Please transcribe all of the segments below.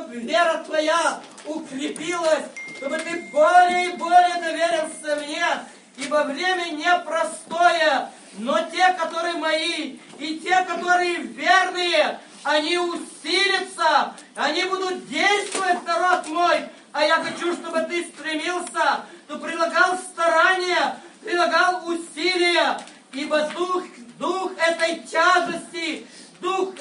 вера твоя укрепилась, чтобы ты более и более доверился мне, ибо время непростое, но те, которые мои, и те, которые верные, они усилятся, они будут действовать, народ мой, а я хочу, чтобы ты стремился, ты прилагал старания, прилагал усилия, ибо дух этой тяжести, дух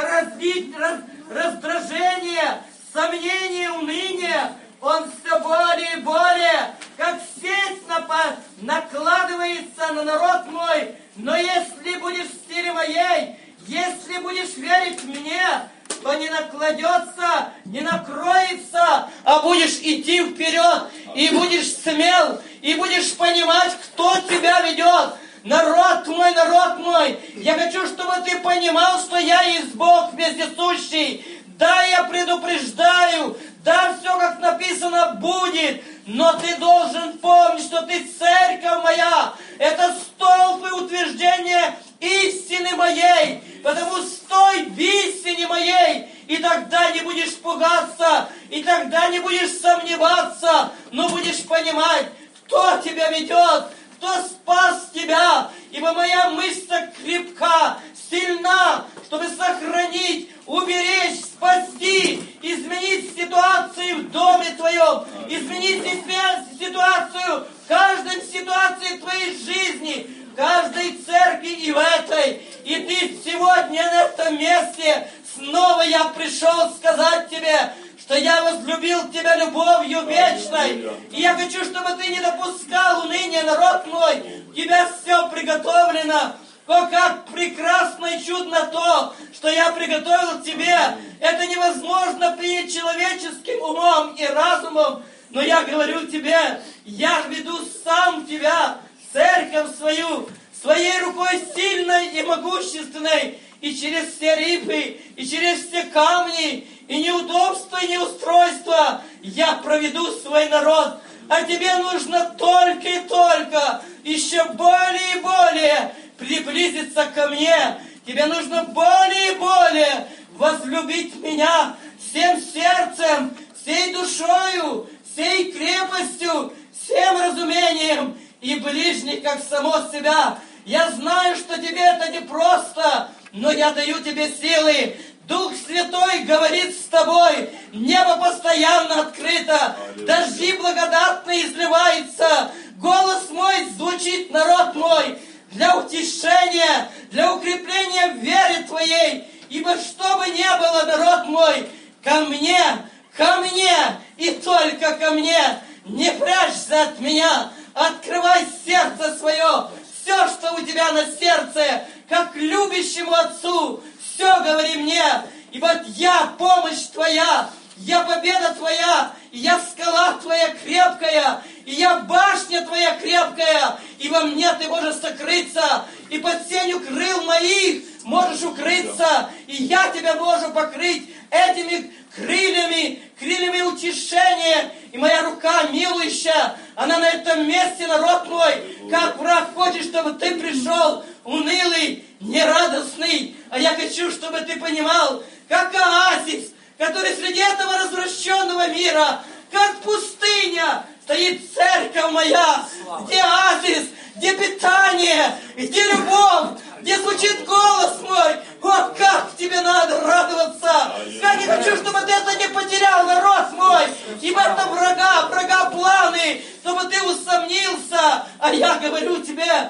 раздражения, сомнения, уныния, он все более и более, как сеть накладывается на народ мой. Но если будешь в силе моей, если будешь верить мне, то не накладется, не накроется, а будешь идти вперед, и будешь смел, и будешь понимать, кто тебя ведет. Народ мой, я хочу, чтобы ты понимал, что я есть Бог вездесущий. Да, я предупреждаю, да, все как написано будет, но ты должен помнить, что ты церковь моя, это столб и утверждение истины моей, потому стой в истине моей, и тогда не будешь пугаться, и тогда не будешь сомневаться, но будешь понимать, кто тебя ведет, кто спас тебя, ибо моя мышца крепка, сильна, чтобы сохранить, уберечь, спасти, изменить ситуацию в доме твоем, изменить ситуацию в каждой ситуации твоей жизни, в каждой церкви и в этой. И ты сегодня на этом месте снова я пришел сказать тебе, что я возлюбил тебя любовью вечной. И я хочу, чтобы ты не допускал уныния, народ мой. У тебя все приготовлено. О, как прекрасно и чудно то, что я приготовил тебе. Это невозможно принять человеческим умом и разумом. Но я говорю тебе, я веду сам тебя, церковь свою, своей рукой сильной и могущественной, и через все рифы, и через все камни, и неудобства, и неустройства я проведу свой народ. А тебе нужно только и только еще более и более приблизиться ко мне. Тебе нужно более и более возлюбить меня всем сердцем, всей душою, всей крепостью, всем разумением и ближних, как само себя. Я знаю, что тебе это непросто, но я даю тебе силы. Дух Святой говорит с тобой, небо постоянно открыто, дожди благодатно изливаются, голос мой звучит, народ мой, для утешения, для укрепления в вере твоей, ибо что бы ни было, народ мой, ко мне и только ко мне, не прячься от меня, открывай сердце свое, все, что у тебя на сердце, как любящему отцу, все говори мне, ибо я помощь твоя, я победа твоя, и я скала твоя крепкая, и я башня твоя крепкая, и во мне ты можешь сокрыться, и под сенью крыл моих можешь укрыться, и я тебя могу покрыть этими крыльями утешения, и моя рука милующая, она на этом месте, народ мой, как враг хочет, чтобы ты пришел унылый, нерадостный, а я хочу, чтобы ты понимал, как оазис, который среди этого развращенного мира, как пустыня, стоит церковь моя, где оазис, где питание, где любовь, где звучит голос мой. О, как тебе надо радоваться! Я не хочу, чтобы ты это не потерял, народ мой, ибо это врага планы, чтобы ты усомнился. А я говорю тебе,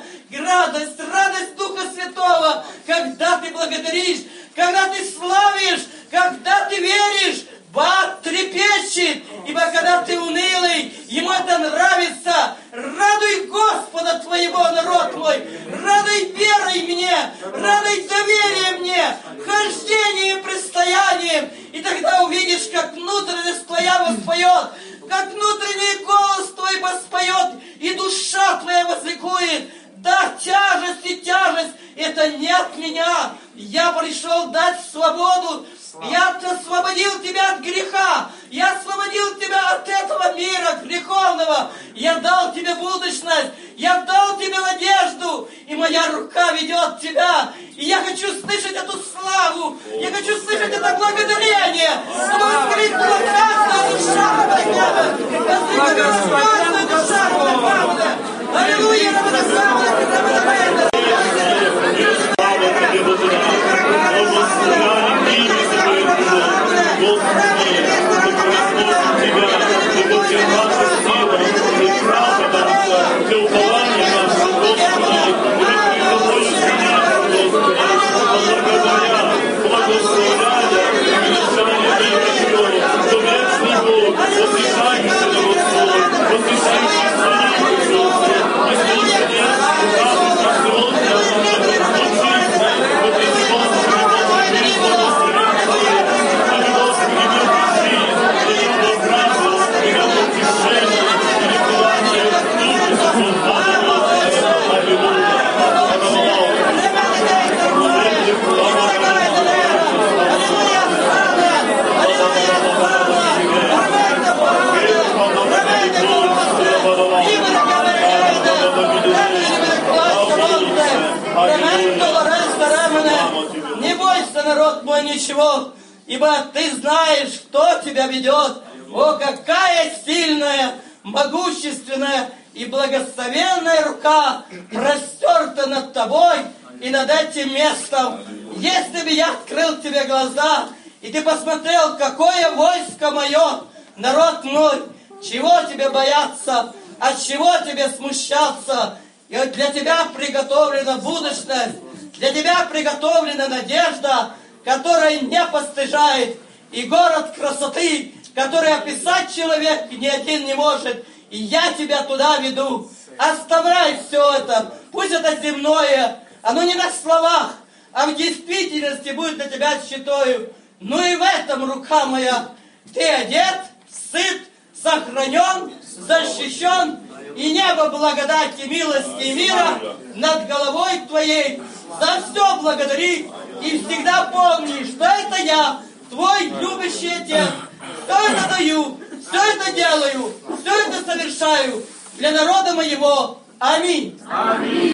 радость Духа Святого, когда ты благодаришь, когда ты славишь, когда ты веришь, Бог трепещет, ибо когда ты унылый, ему это нравится. Радуй Господа твоего, народ мой, радуй верой мне, радуй доверием мне, хождением, предстоянием, и тогда увидишь, как внутренность твоя воспоет, как внутренний голос твой воспоет, и душа твоя возликует. Да, тяжесть, это не от меня. Я пришел дать свободу. Я освободил тебя от греха. Я освободил тебя от этого мира греховного. Я дал тебе будущность. Я дал тебе надежду. И моя рука ведет тебя. И я хочу слышать эту славу. Я хочу слышать это благодарение. Чтобы воскликнула ничего, ибо Ты знаешь, кто Тебя ведет. О, какая сильная, могущественная и благословенная рука простерта над Тобой и над этим местом. Если бы я открыл Тебе глаза, и Ты посмотрел, какое войско мое, народ мой, чего Тебе бояться, от чего Тебе смущаться? И вот для Тебя приготовлена будущность, для Тебя приготовлена надежда, которая не постыжает, и город красоты, который описать человек ни один не может. И я Тебя туда веду. Оставляй все это. Пусть это земное, оно не на словах, а в действительности будет для Тебя щитою. Ну и в этом, рука моя, Ты одет, сыт, сохранен, защищен, и небо благодати, милости и мира над головой Твоей. За все благодари и всегда помни, что это я, Твой любящий Отец. Все это даю, все это делаю, все это совершаю для народа моего. Аминь.